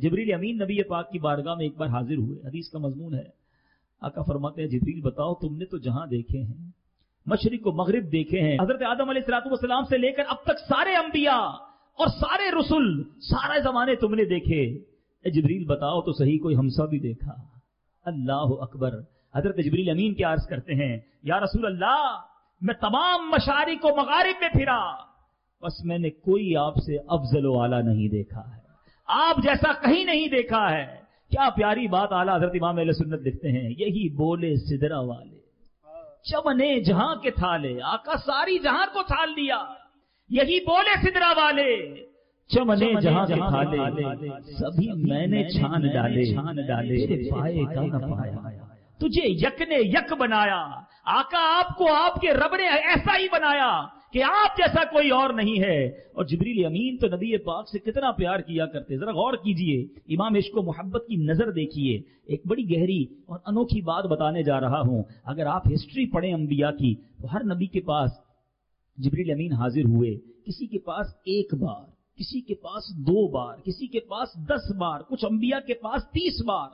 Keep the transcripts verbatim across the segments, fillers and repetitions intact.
जिब्रील अमीन नबी पाक की बारगाह में एक बार हाजिर हुए। हदीस का मजमून है, आका फरमाते हैं जिब्रील बताओ तुमने तो जहां देखे हैं, मशरिक को मगरिब देखे हैं, हजरत आदम अलैहिस्सलाम से लेकर अब तक सारे अंबिया और सारे रसूल, सारे जमाने तुमने देखे, ए जिब्रील बताओ तो सही कोई हमसा भी देखा। अल्लाह अकबर। हजरत जिब्रील अमीन क्या अर्ज करते हैं, या रसूल अल्लाह, मैं तमाम मशारिक को मगारिब में फिरा, बस मैंने कोई आपसे अफजल व आला नहीं देखा है, आप जैसा कहीं नहीं देखा है। क्या प्यारी बात आला हजरत इमाम अहले सुन्नत लिखते हैं, यही बोले सिदरा वाले चमने जहां के थाले, आका सारी जहां को थाल दिया। यही बोले सिदरा वाले चमने जहां के थाले, सभी मैंने छान डाले, छान डाले पाए का न पाया, तुझे यक ने यक बनाया। आका आपको आपके रब ने ऐसा ही बनाया कि आप जैसा कोई और नहीं है। और जिब्रील अमीन तो नबी पाक से कितना प्यार किया करते, जरा गौर कीजिए, इमाम इश्क व मोहब्बत की नजर देखिए। एक बड़ी गहरी और अनोखी बात बताने जा रहा हूं। अगर आप हिस्ट्री पढ़ें अंबिया की, तो हर नबी के पास जिब्रील अमीन हाजिर हुए। किसी के पास एक बार, किसी के पास दो बार, किसी के पास दस बार, कुछ अंबिया के पास तीस बार।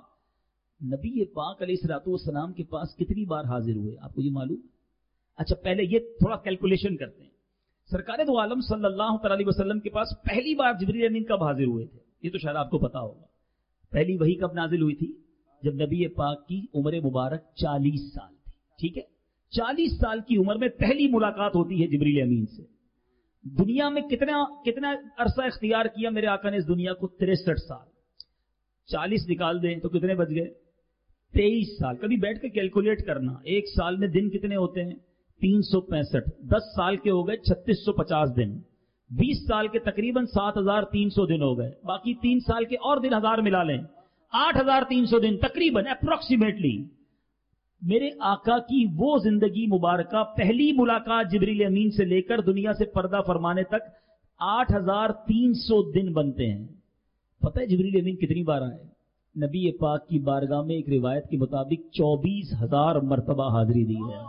नबी पाक अलैहिस्सलातु वस्सलाम के पास कितनी बार हाजिर हुए आपको ये मालूम? अच्छा, पहले ये थोड़ा कैलकुलेशन करते हैं। सरकार दो आलम सल्लल्लाहु अलैहि वसल्लम के पास पहली बार जिब्रील अमीन कब हाजिर हुए थे? ये तो शायद आपको पता होगा। पहली वही कब नाजिल हुई थी? जब नबी पाक की उम्र मुबारक चालीस साल थी। ठीक है, चालीस साल की उम्र में पहली मुलाकात होती है जिब्रील अमीन से। दुनिया में कितना कितना अरसा इख्तियार किया मेरे आका ने इस दुनिया को? तिरसठ साल। चालीस निकाल दें तो कितने बच गए? तेईस साल। कभी बैठ के कैलकुलेट करना, एक साल में दिन कितने होते हैं? तीन सौ पैंसठ। दस साल के हो गए छत्तीस सौ पचास दिन। बीस साल के तकरीबन सात हजार तीन सौ दिन हो गए। बाकी तीन साल के और दिन हजार मिला लें, आठ हजार तीन सौ दिन तकरीबन, अप्रोक्सीमेटली। मेरे आका की वो जिंदगी मुबारका, पहली मुलाकात जिब्रील अमीन से लेकर दुनिया से पर्दा फरमाने तक आठ हजार तीन सौ दिन बनते हैं। पता है जिब्रील अमीन कितनी बार आए? नबी पाक की बारगाह में एक रिवायत के मुताबिक चौबीस हजार मरतबा हाजिरी दी है।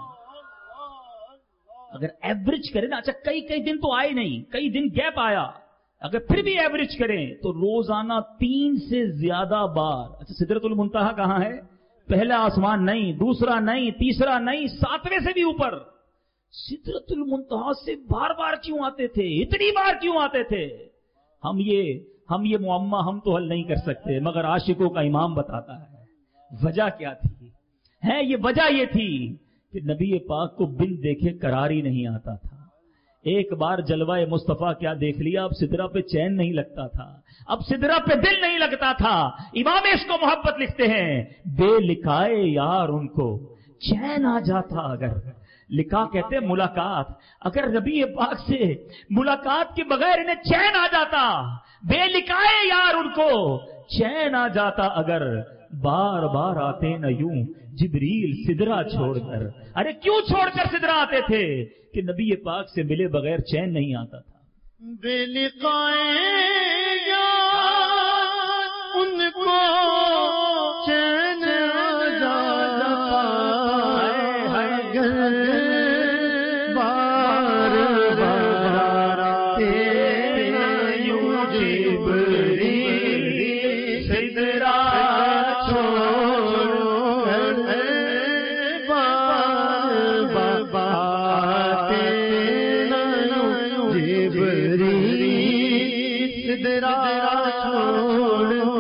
अगर एवरेज करें ना, अच्छा कई कई दिन तो आए नहीं, कई दिन गैप आया, अगर फिर भी एवरेज करें तो रोजाना तीन से ज्यादा बार। अच्छा, सिदरतुल मुंतहा कहां है? पहला आसमान नहीं, दूसरा नहीं, तीसरा नहीं, सातवें से भी ऊपर। सिदरतुल मुंतहा से बार बार क्यों आते थे? इतनी बार क्यों आते थे? हम ये हम ये मुअम्मा हम तो हल नहीं कर सकते, मगर आशिकों का इमाम बताता है वजह क्या थी। है ये वजह ये थी कि नबी पाक को बिन देखे करार ही नहीं आता था। एक बार जलवाए मुस्तफा क्या देख लिया, अब सिदरा पे चैन नहीं लगता था, अब सिदरा पे दिल नहीं लगता था। इमाम इश्क व मोहब्बत लिखते हैं, बेलिकाए यार उनको चैन आ जाता। अगर लिखा कहते हैं मुलाकात, अगर नबी पाक से मुलाकात के बगैर इन्हें चैन आ जाता, बेलिकाए यार उनको चैन आ जाता। अगर बार बार आते न यूं जिब्रील सिदरा छोड़कर। अरे क्यों छोड़कर सिदरा आते थे? कि नबी पाक से मिले बगैर चैन नहीं आता था। बेलिकाए यार उनको चैन आ जाता। बार बार आते यूं जिब्रील सिदरा छोड़